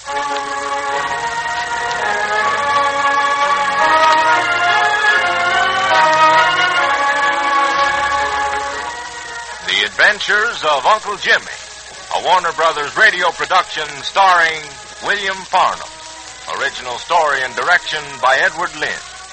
The Adventures of Uncle Jimmy, a Warner Brothers radio production starring William Farnham. Original story and direction by Edward Lynn.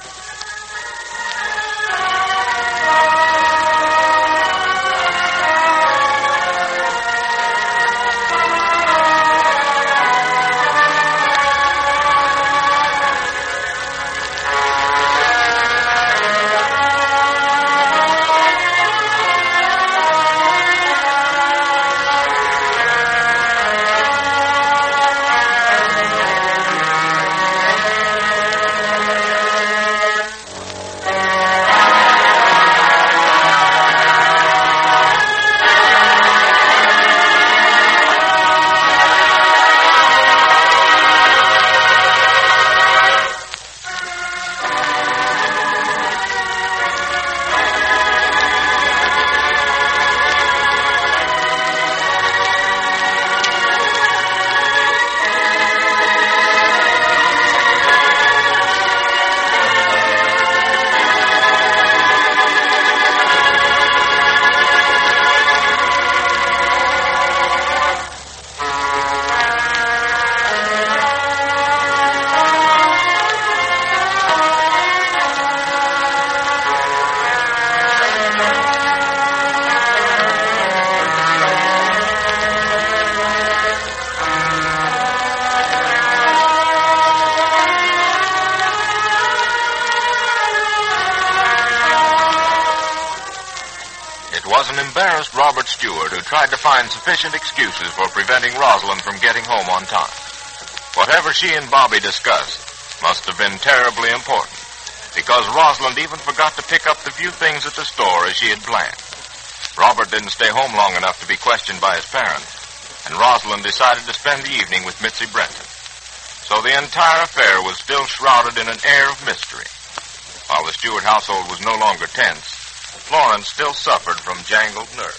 Embarrassed Robert Stewart, who tried to find sufficient excuses for preventing Rosalind from getting home on time. Whatever she and Bobby discussed must have been terribly important, because Rosalind even forgot to pick up the few things at the store as she had planned. Robert didn't stay home long enough to be questioned by his parents, and Rosalind decided to spend the evening with Mitzi Brenton. So the entire affair was still shrouded in an air of mystery. While the Stewart household was no longer tense, Florence still suffered from jangled nerves.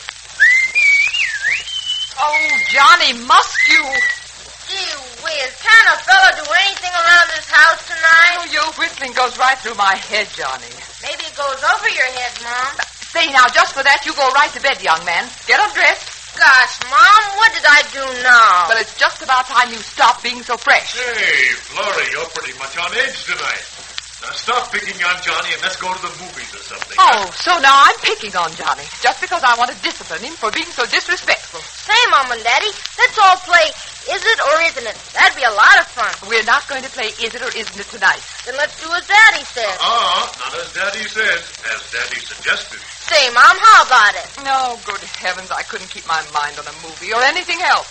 Oh, Johnny, must you? Gee whiz, can't a fella do anything around this house tonight? Oh, your whistling goes right through my head, Johnny. Maybe it goes over your head, Mom. Say, now, just for that, you go right to bed, young man. Get undressed. Gosh, Mom, what did I do now? Well, it's just about time you stop being so fresh. Hey, Florrie, you're pretty much on edge tonight. Now stop picking on Johnny and let's go to the movies or something. Oh, so now I'm picking on Johnny just because I want to discipline him for being so disrespectful. Say, Mom and Daddy, let's all play Is It or Isn't It? That'd be a lot of fun. We're not going to play Is It or Isn't It tonight. Then let's do as Daddy says. Not as Daddy says, as Daddy suggested. Say, Mom, how about it? No, good heavens, I couldn't keep my mind on a movie or anything else.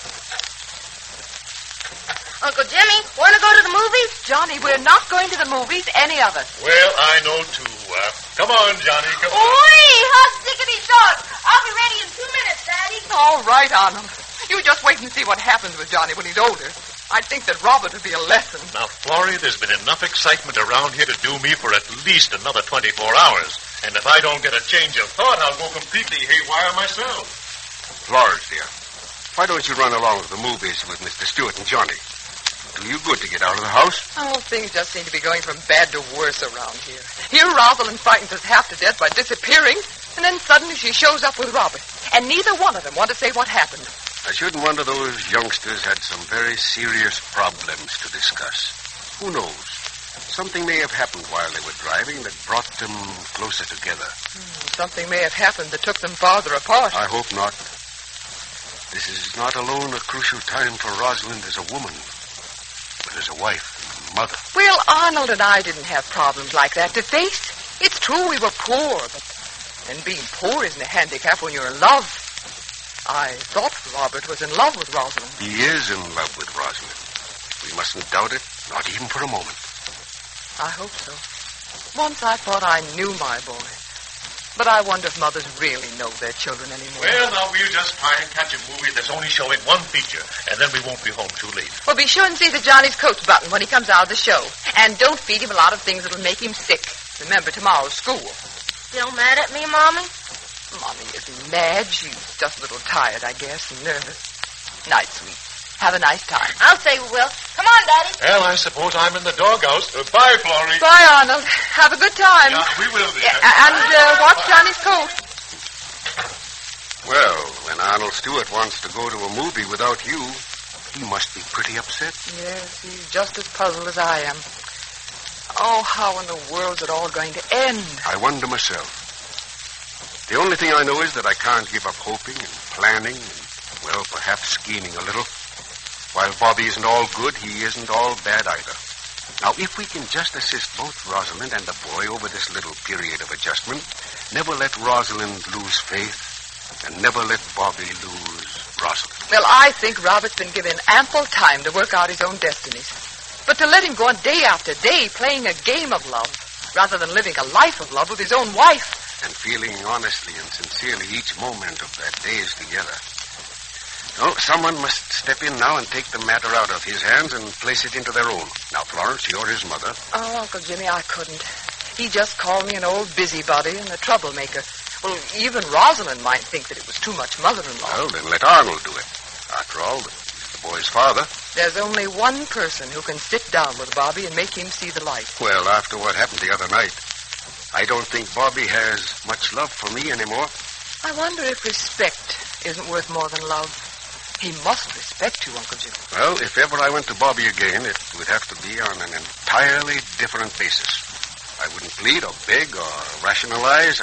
Uncle Jimmy, want to go to the movies? Johnny, we're not going to the movies, any of us. Well, I know, too. Come on, Johnny, come on. Wee, hot diggity dog. I'll be ready in 2 minutes, Daddy. All right, Arnold. You just wait and see what happens with Johnny when he's older. I think that Robert would be a lesson. Now, Florrie, there's been enough excitement around here to do me for at least another 24 hours. And if I don't get a change of thought, I'll go completely haywire myself. Florence, dear, why don't you run along to the movies with Mr. Stewart and Johnny? Do you good to get out of the house? Oh, things just seem to be going from bad to worse around here. Here, Rosalind frightens us half to death by disappearing, and then suddenly she shows up with Robert. And neither one of them want to say what happened. I shouldn't wonder those youngsters had some very serious problems to discuss. Who knows? Something may have happened while they were driving that brought them closer together. Something may have happened that took them farther apart. I hope not. This is not alone a crucial time for Rosalind as a woman, but as a wife and mother. Well, Arnold and I didn't have problems like that to face. It's true we were poor, and being poor isn't a handicap when you're in love. I thought Robert was in love with Rosalind. He is in love with Rosalind. We mustn't doubt it, not even for a moment. I hope so. Once I thought I knew my boy. But I wonder if mothers really know their children anymore. Well, now we'll just try and catch a movie that's only showing one feature, and then we won't be home too late. Well, be sure and see the Johnny's coat button when he comes out of the show. And don't feed him a lot of things that'll make him sick. Remember, tomorrow's school. Still mad at me, Mommy? Mommy isn't mad. She's just a little tired, I guess, and nervous. Night, sweet. Have a nice time. I'll say we will. Come on, Daddy. Well, I suppose I'm in the doghouse. Bye, Florrie. Bye, Arnold. Have a good time. Yeah, we will, dear. And watch Johnny's coat. Well, when Arnold Stewart wants to go to a movie without you, he must be pretty upset. Yes, he's just as puzzled as I am. Oh, how in the world's it all going to end? I wonder myself. The only thing I know is that I can't give up hoping and planning and, well, perhaps scheming a little. While Bobby isn't all good, he isn't all bad either. Now, if we can just assist both Rosalind and the boy over this little period of adjustment, never let Rosalind lose faith, and never let Bobby lose Rosalind. Well, I think Robert's been given ample time to work out his own destinies. But to let him go on day after day playing a game of love, rather than living a life of love with his own wife. And feeling honestly and sincerely each moment of their days together. No, someone must step in now and take the matter out of his hands and place it into their own. Now, Florence, you're his mother. Oh, Uncle Jimmy, I couldn't. He just called me an old busybody and a troublemaker. Well, even Rosalind might think that it was too much mother-in-law. Well, then let Arnold do it. After all, he's the boy's father. There's only one person who can sit down with Bobby and make him see the light. Well, after what happened the other night, I don't think Bobby has much love for me anymore. I wonder if respect isn't worth more than love. He must respect you, Uncle Jim. Well, if ever I went to Bobby again, it would have to be on an entirely different basis. I wouldn't plead or beg or rationalize.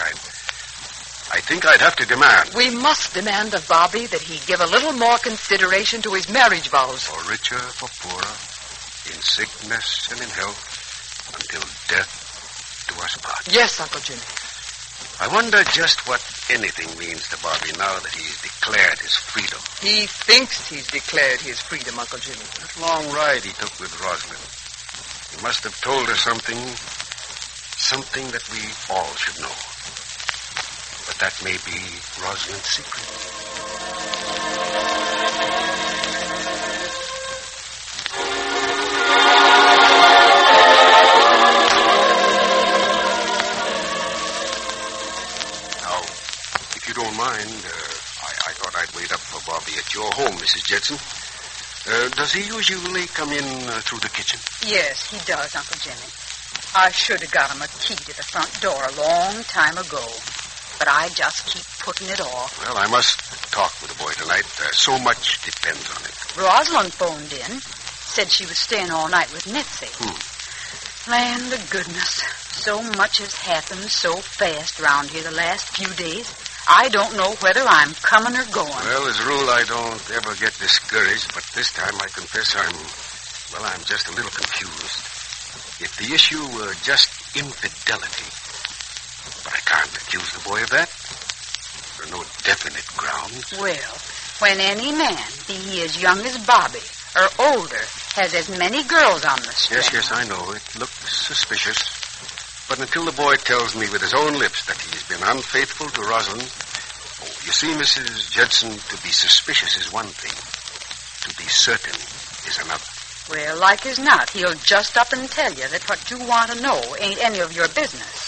I think I'd have to demand. We must demand of Bobby that he give a little more consideration to his marriage vows. For richer, for poorer, in sickness and in health, until death do us part. Yes, Uncle Jimmy. I wonder just what anything means to Bobby now that he's declared his freedom. He thinks he's declared his freedom, Uncle Jimmy. That long ride he took with Rosalind. He must have told her something that we all should know. But that may be Rosalind's secret. I thought I'd wait up for Bobby at your home, Mrs. Jetson. Does he usually come in through the kitchen? Yes, he does, Uncle Jimmy. I should have got him a key to the front door a long time ago, but I just keep putting it off. Well, I must talk with the boy tonight. So much depends on it. Rosalind phoned in, said she was staying all night with Nitsy. Land of goodness. So much has happened so fast around here the last few days. I don't know whether I'm coming or going. Well, as a rule, I don't ever get discouraged, but this time I confess I'm just a little confused. If the issue were just infidelity, but I can't accuse the boy of that. There are no definite grounds. Well, when any man, be he as young as Bobby or older, has as many girls on the string. Yes, I know. It looks suspicious. But until the boy tells me with his own lips that he's been unfaithful to Rosalind, you see, Mrs. Judson, to be suspicious is one thing. To be certain is another. Well, like as not, he'll just up and tell you that what you want to know ain't any of your business.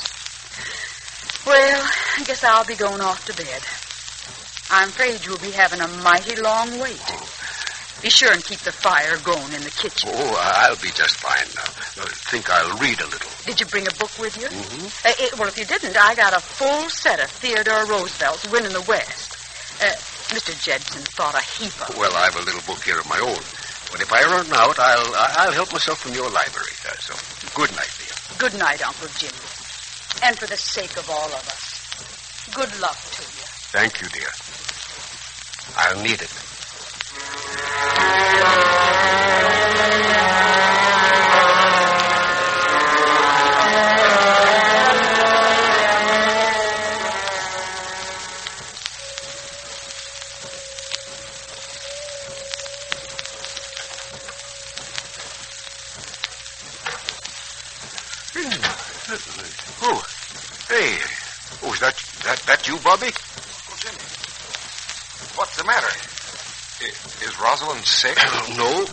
Well, I guess I'll be going off to bed. I'm afraid you'll be having a mighty long wait. Be sure and keep the fire going in the kitchen. Oh, I'll be just fine now. I think I'll read a little. Did you bring a book with you? Mm-hmm. Well, if you didn't, I got a full set of Theodore Roosevelt's Winning the West. Mr. Jedson thought a heap of it. Well, I have a little book here of my own. But if I run out, I'll help myself from your library. So, good night, dear. Good night, Uncle Jimmy. And for the sake of all of us, good luck to you. Thank you, dear. I'll need it. Oh, hey. Oh, is that you, Bobby? Uncle Jimmy, what's the matter? Is Rosalind sick? No.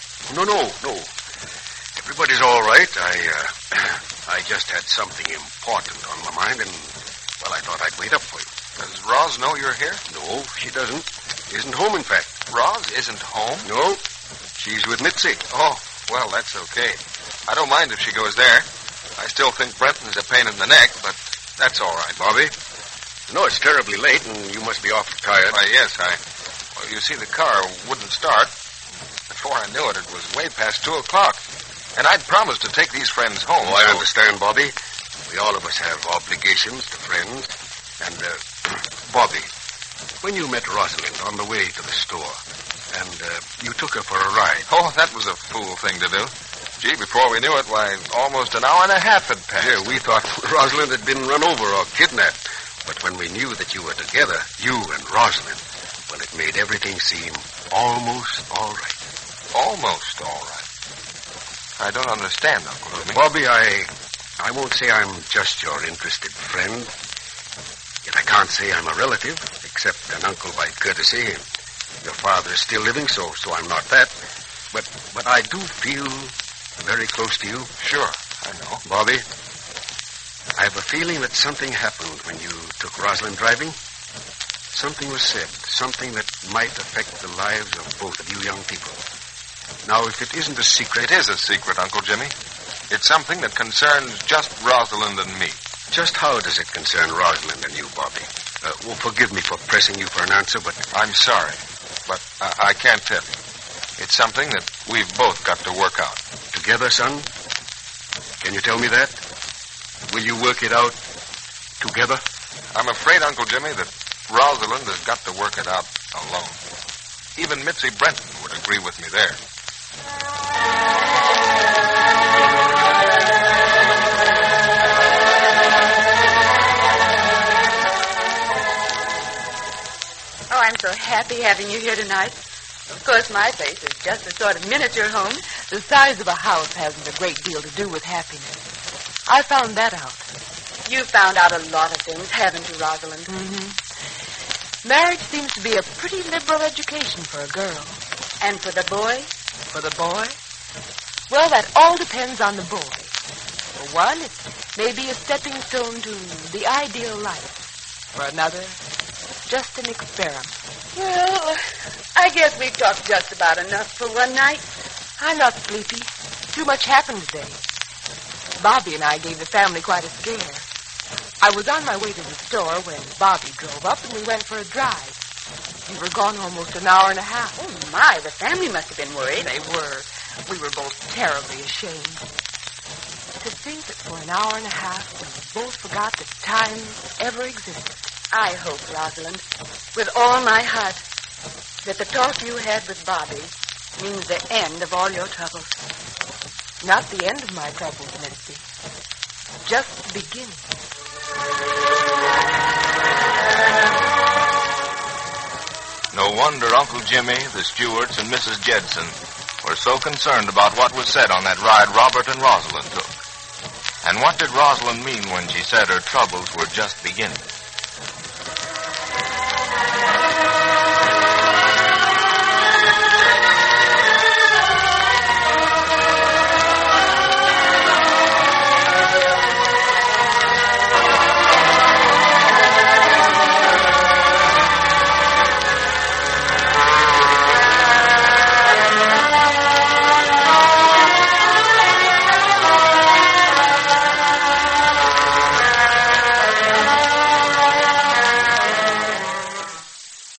Everybody's all right. I just had something important on my mind, and, well, I thought I'd wait up for you. Does Roz know you're here? No, she doesn't. Isn't home, in fact. Roz isn't home? No. She's with Mitzi. Oh, well, that's okay. I don't mind if she goes there. I still think Brenton is a pain in the neck, but that's all right. Bobby, I know it's terribly late, and you must be awfully tired. Why, yes, Well, you see, the car wouldn't start. Before I knew it, it was way past 2 o'clock. And I'd promised to take these friends home. Oh, I understand, Bobby. We all of us have obligations to friends. And, Bobby, when you met Rosalind on the way to the store, and you took her for a ride. Oh, that was a fool thing to do. Gee, before we knew it, why, almost an hour and a half had passed. Yeah, we thought Rosalind had been run over or kidnapped. But when we knew that you were together, you and Rosalind, well, it made everything seem almost all right. Almost all right. I don't understand, Uncle Jimmy. Bobby, I won't say I'm just your interested friend. Yet I can't say I'm a relative, except an uncle by courtesy. Your father is still living, so I'm not that. But I do feel very close to you. Sure, I know. Bobby, I have a feeling that something happened when you took Rosalind driving. Something was said, something that might affect the lives of both of you young people. Now, if it isn't a secret... It is a secret, Uncle Jimmy. It's something that concerns just Rosalind and me. Just how does it concern Rosalind and you, Bobby? Forgive me for pressing you for an answer, but... I'm sorry, but I can't tell you. It's something that we've both got to work out. Together, son? Can you tell me that? Will you work it out together? I'm afraid, Uncle Jimmy, that Rosalind has got to work it out alone. Even Mitzi Brenton would agree with me there. Oh, I'm so happy having you here tonight. Of course, my place is just a sort of miniature home. The size of a house hasn't a great deal to do with happiness. I found that out. You found out a lot of things, haven't you, Rosalind? Mm-hmm. Marriage seems to be a pretty liberal education for a girl. And for the boy? For the boy? Well, that all depends on the boy. For one, it may be a stepping stone to the ideal life. For another, just an experiment. Well, I guess we've talked just about enough for one night. I'm not sleepy. Too much happened today. Bobby and I gave the family quite a scare. I was on my way to the store when Bobby drove up and we went for a drive. We were gone almost an hour and a half. Oh, my, the family must have been worried. They were. We were both terribly ashamed. To think that for an hour and a half we both forgot that time ever existed. I hope, Rosalind, with all my heart, that the talk you had with Bobby means the end of all your troubles. Not the end of my troubles, Mitzi. Just the beginning. No wonder Uncle Jimmy, the Stewarts, and Mrs. Jedson were so concerned about what was said on that ride Robert and Rosalind took. And what did Rosalind mean when she said her troubles were just beginning?